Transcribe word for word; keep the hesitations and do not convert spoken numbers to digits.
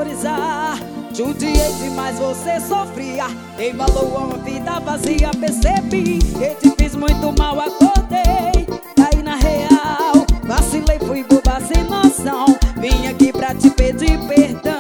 valorizar. Judiei demais, você sofria. Dei valor a uma vida vazia. Percebi que te fiz muito mal, acordei, caí na real. Vacilei, fui boba sem noção. Vim aqui pra te pedir perdão.